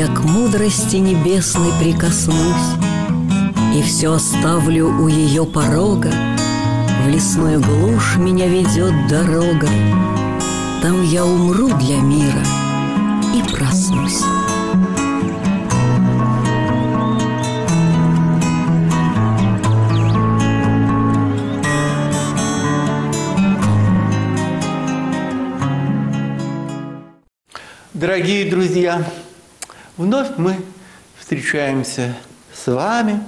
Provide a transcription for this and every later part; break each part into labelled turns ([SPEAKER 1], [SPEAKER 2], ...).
[SPEAKER 1] я к мудрости небесной прикоснусь и все оставлю у ее порога. В лесную глушь меня ведет дорога, там я умру для мира и проснусь.
[SPEAKER 2] Дорогие друзья, вновь мы встречаемся с вами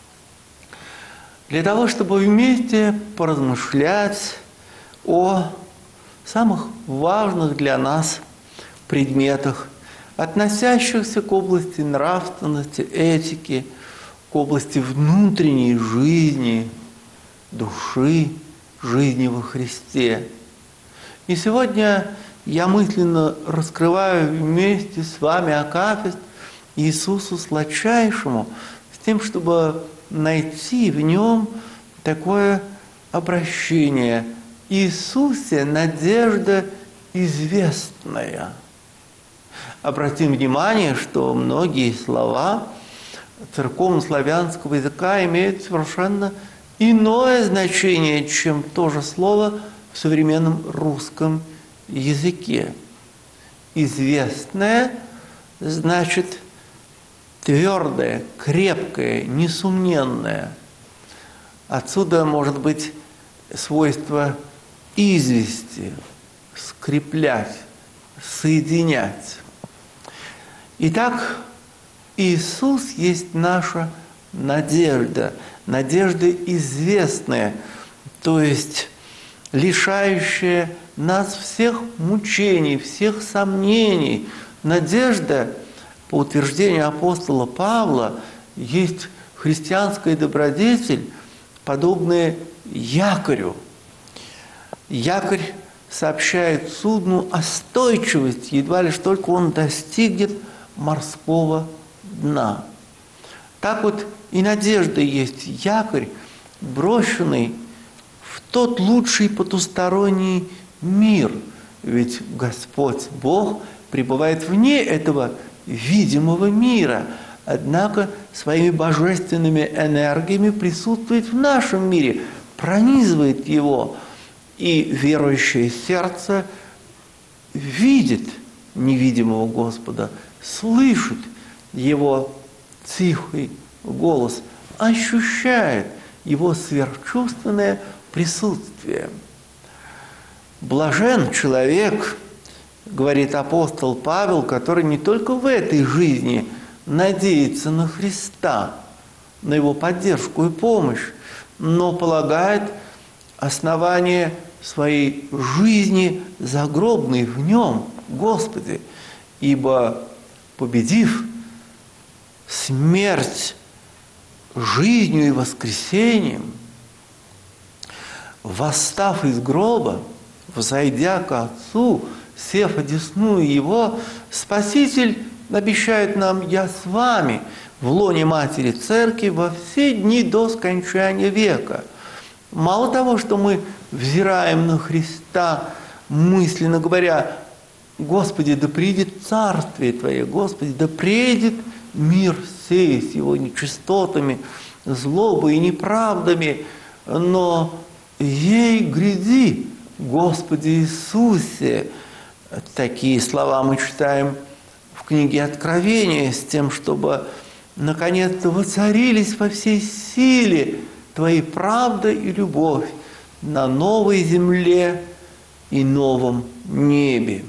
[SPEAKER 2] для того, чтобы вместе поразмышлять о самых важных для нас предметах, относящихся к области нравственности, этики, к области внутренней жизни, души, жизни во Христе. И сегодня я мысленно раскрываю вместе с вами акафист Иисусу Сладчайшему, с тем, чтобы найти в нем такое обращение. Иисусе, надежда известная. Обратим внимание, что многие слова церковно-славянского языка имеют совершенно иное значение, чем то же слово в современном русском языке. Известное значит твердое, крепкое, несомненное. Отсюда может быть свойство извести, скреплять, соединять. Итак, Иисус есть наша надежда, надежда известная, то есть лишающая нас всех мучений, всех сомнений. Надежда, по утверждению апостола Павла, есть христианская добродетель, подобная якорю. Якорь сообщает судну остойчивость, едва лишь только он достигнет морского дна. Так вот и надежда есть якорь, брошенный в тот лучший потусторонний мир. Ведь Господь Бог пребывает вне этого видимого мира, однако своими божественными энергиями присутствует в нашем мире, пронизывает его, и верующее сердце видит невидимого Господа, слышит его тихий голос, ощущает его сверхчувственное присутствие. Блажен человек, говорит апостол Павел, который не только в этой жизни надеется на Христа, на его поддержку и помощь, но полагает основание своей жизни загробной в нем, Господи, ибо победив смерть жизнью и воскресением, восстав из гроба, взойдя к Отцу, сев одесную Его, Спаситель обещает нам: «Я с вами в лоне Матери Церкви во все дни до скончания века». Мало того, что мы взираем на Христа, мысленно говоря: «Господи, да придет Царствие Твое, Господи, да придет мир сей с его нечистотами, злобой и неправдами, но ей гряди, Господи Иисусе». Такие слова мы читаем в книге Откровения, с тем, чтобы наконец-то воцарились во всей силе Твои правда и любовь на новой земле и новом небе.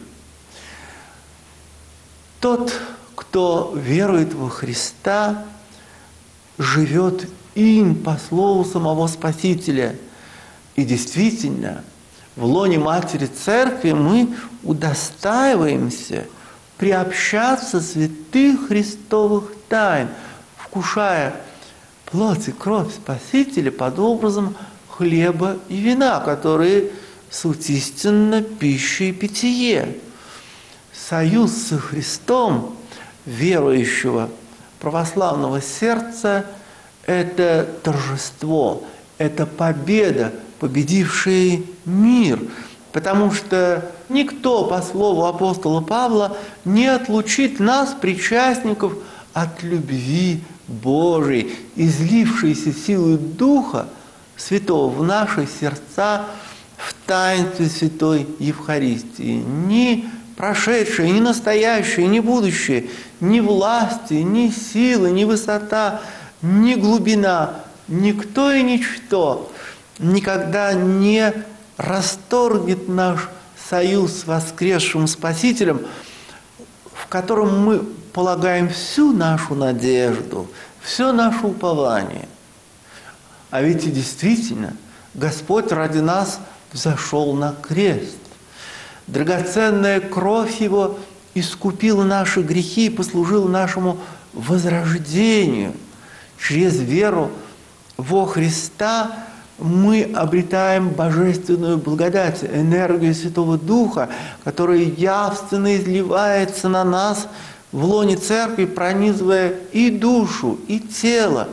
[SPEAKER 2] Тот, кто верует во Христа, живет им по слову самого Спасителя. И действительно, в лоне Матери Церкви мы удостаиваемся приобщаться святых христовых тайн, вкушая плоть и кровь Спасителя под образом хлеба и вина, которые суть истинно пища и питье. Союз со Христом верующего православного сердца – это торжество, это победа, победившая мир. потому что никто, по слову апостола Павла, не отлучит нас, причастников, от любви Божией, излившейся силой Духа Святого в наши сердца в таинстве Святой Евхаристии. Ни прошедшее, ни настоящее, ни будущее, ни власти, ни силы, ни высота, ни глубина, никто и ничто никогда не расторгнет наш союз с воскресшим Спасителем, в котором мы полагаем всю нашу надежду, все наше упование. А ведь и действительно, Господь ради нас взошел на крест. Драгоценная кровь Его искупила наши грехи и послужила нашему возрождению. Через веру во Христа мы обретаем божественную благодать, энергию Святого Духа, которая явственно изливается на нас в лоне Церкви, пронизывая и душу, и тело.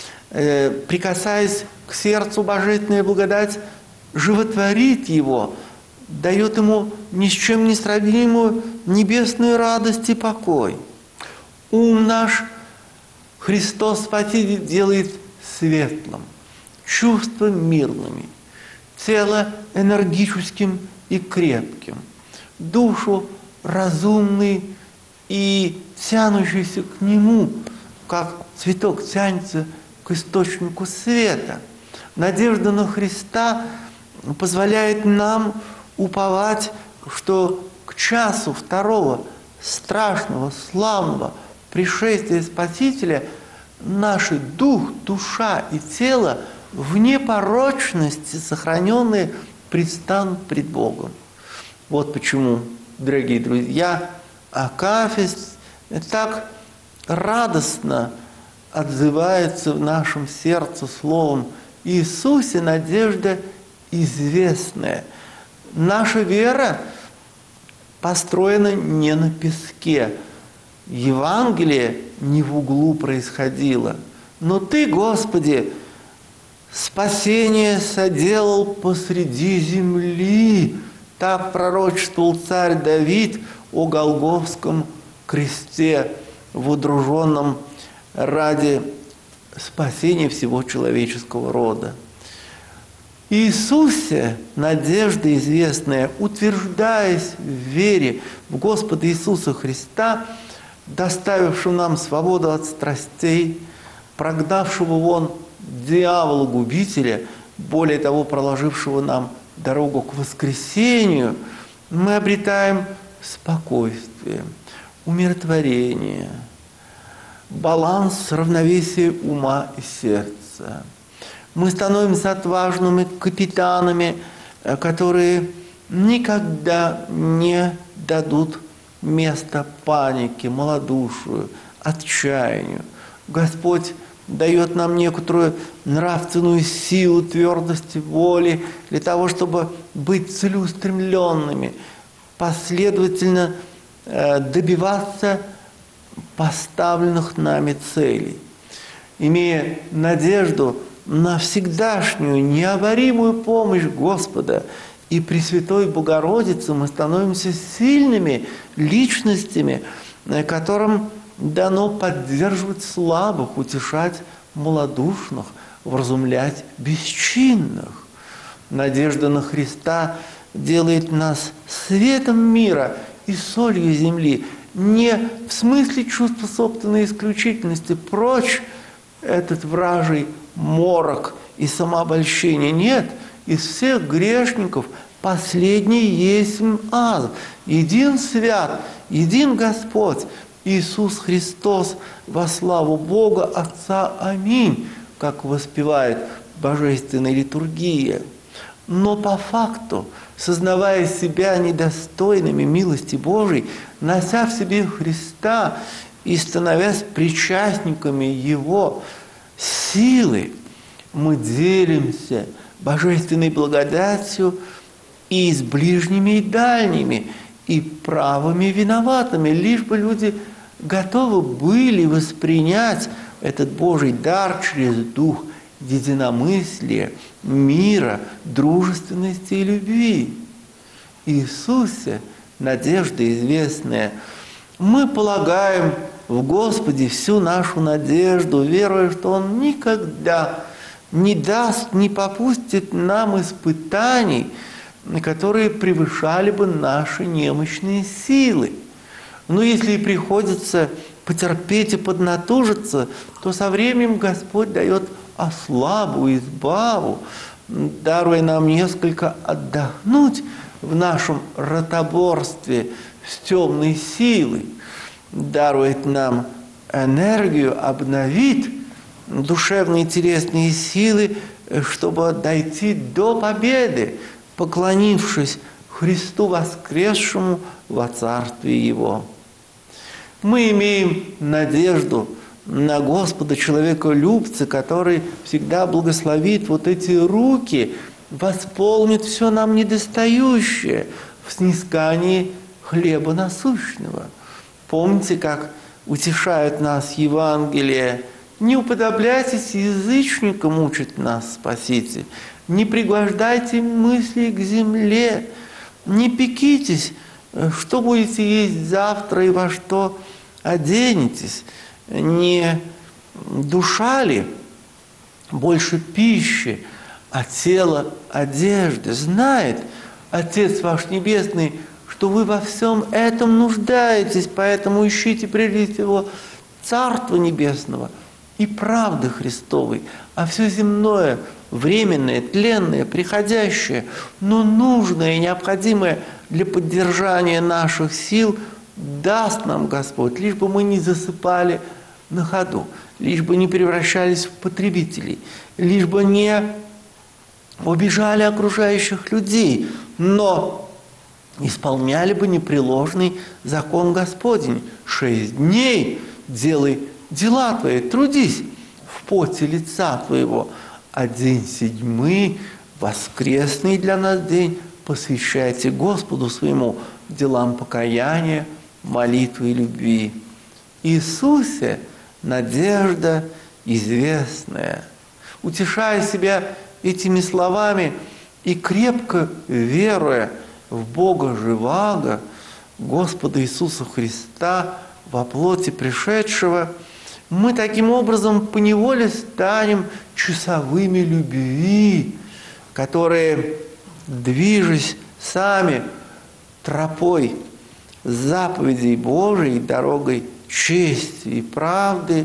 [SPEAKER 2] Прикасаясь к сердцу, божественная благодать животворит его, дает ему ни с чем не сравнимую небесную радость и покой. Ум наш Христос Спаситель делает светлым, чувства мирными, тело энергическим и крепким, душу разумной и тянущийся к Нему, как цветок тянется к источнику света. Надежда на Христа позволяет нам уповать, что к часу второго страшного, славного пришествия Спасителя наш дух, душа и тело в непорочности, сохраненные, предстанут пред Богом. Вот почему, дорогие друзья, Акафист так радостно отзывается в нашем сердце словом «Иисусе надежда известная». Наша вера построена не на песке. Евангелие не в углу происходило. Но Ты, Господи, спасение соделал посреди земли. Так пророчествовал царь Давид о Голгофском кресте, водруженном ради спасения всего человеческого рода. Иисусе надежда известная, утверждаясь в вере в Господа Иисуса Христа, доставившего нам свободу от страстей, прогнавшего вон дьявола-губителя, более того, проложившего нам дорогу к воскресению, мы обретаем спокойствие, умиротворение, баланс, равновесие ума и сердца. Мы становимся отважными капитанами, которые никогда не дадут места панике, малодушию, отчаянию. Господь дает нам некоторую нравственную силу, твердости воли для того, чтобы быть целеустремленными, последовательно добиваться поставленных нами целей. Имея надежду на всегдашнюю необоримую помощь Господа и Пресвятой Богородицы, мы становимся сильными личностями, которым дано поддерживать слабых, утешать малодушных, вразумлять бесчинных. Надежда на Христа делает нас светом мира и солью земли, не в смысле чувства собственной исключительности, прочь этот вражий морок и самообольщение. Нет, из всех грешников последний есть ад. Един свят, един Господь, Иисус Христос, во славу Бога Отца. Аминь, как воспевает божественная литургия. Но по факту, сознавая себя недостойными милости Божией, нося в себе Христа и становясь причастниками Его силы, мы делимся божественной благодатью и с ближними, и дальними, и правыми, и виноватыми, лишь бы люди готовы были воспринять этот Божий дар через дух единомыслия, мира, дружественности и любви. Иисусе надежда известная. Мы полагаем в Господе всю нашу надежду, веруя, что Он никогда не даст, не попустит нам испытаний, которые превышали бы наши немощные силы. Но если и приходится потерпеть и поднатужиться, то со временем Господь дает ослабу, избаву, даруя нам несколько отдохнуть в нашем ротоборстве с темной силой, дарует нам энергию, обновит душевные телесные силы, чтобы дойти до победы, поклонившись Христу воскресшему во Царстве Его. Мы имеем надежду на Господа человеколюбца, который всегда благословит вот эти руки, восполнит все нам недостающее в снискании хлеба насущного. Помните, как утешает нас Евангелие: «Не уподобляйтесь язычникам, учит нас Спаситель, не пригвождайте мысли к земле, не пекитесь, что будете есть завтра и во что оденетесь, не душа ли больше пищи, а тело одежды. Знает Отец ваш Небесный, что вы во всем этом нуждаетесь, поэтому ищите прежде всего Царства Небесного и правды Христовой, а все земное, временное, тленное, приходящее, но нужное и необходимое для поддержания наших сил даст нам Господь, лишь бы мы не засыпали на ходу, лишь бы не превращались в потребителей, лишь бы не обижали окружающих людей, но исполняли бы непреложный закон Господень. 6 дней делай дела твои, трудись в поте лица твоего, а день 7, воскресный для нас день, посвящайте Господу своему делам покаяния, молитвы и любви. Иисусе надежда известная. Утешая себя этими словами и крепко веруя в Бога живаго, Господа Иисуса Христа, во плоти пришедшего, мы таким образом поневоле станем часовыми любви, которые, движась сами тропой заповедей Божией, дорогой чести и правды,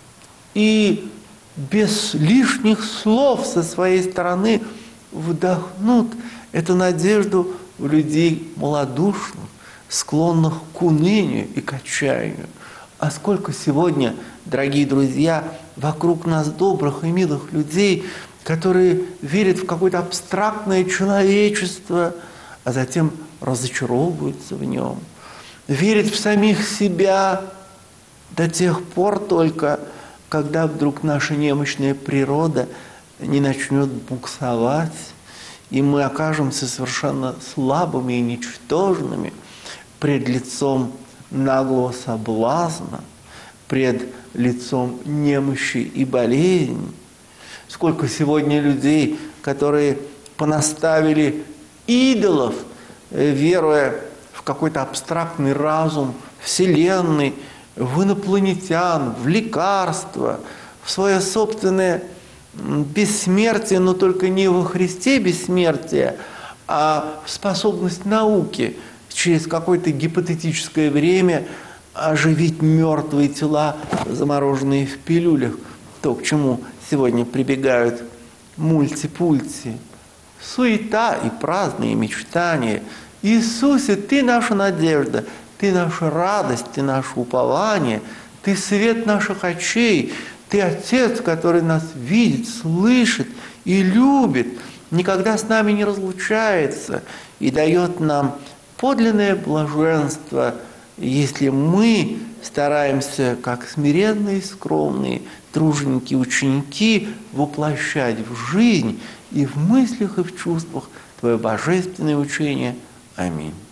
[SPEAKER 2] и без лишних слов со своей стороны вдохнут эту надежду в людей малодушных, склонных к унынию и к отчаянию. А сколько сегодня, дорогие друзья, вокруг нас добрых и милых людей, которые верят в какое-то абстрактное человечество, а затем разочаровываются в нем, верят в самих себя до тех пор только, когда вдруг наша немощная природа не начнет буксовать, и мы окажемся совершенно слабыми и ничтожными пред лицом наглого соблазна, пред лицом немощи и болезни. Сколько сегодня людей, которые понаставили идолов, веруя в какой-то абстрактный разум Вселенной, в инопланетян, в лекарства, в свое собственное бессмертие, но только не во Христе бессмертие, а в способность науки через какое-то гипотетическое время оживить мертвые тела, замороженные в пилюлях. То, к чему сегодня прибегают мульти-пульти. Суета и праздные мечтания. Иисусе, Ты наша надежда, Ты наша радость, Ты наше упование, Ты свет наших очей, Ты Отец, который нас видит, слышит и любит, никогда с нами не разлучается и дает нам подлинное блаженство, если мы стараемся, как смиренные и скромные труженики, ученики, воплощать в жизнь и в мыслях, и в чувствах Твое божественное учение. Аминь.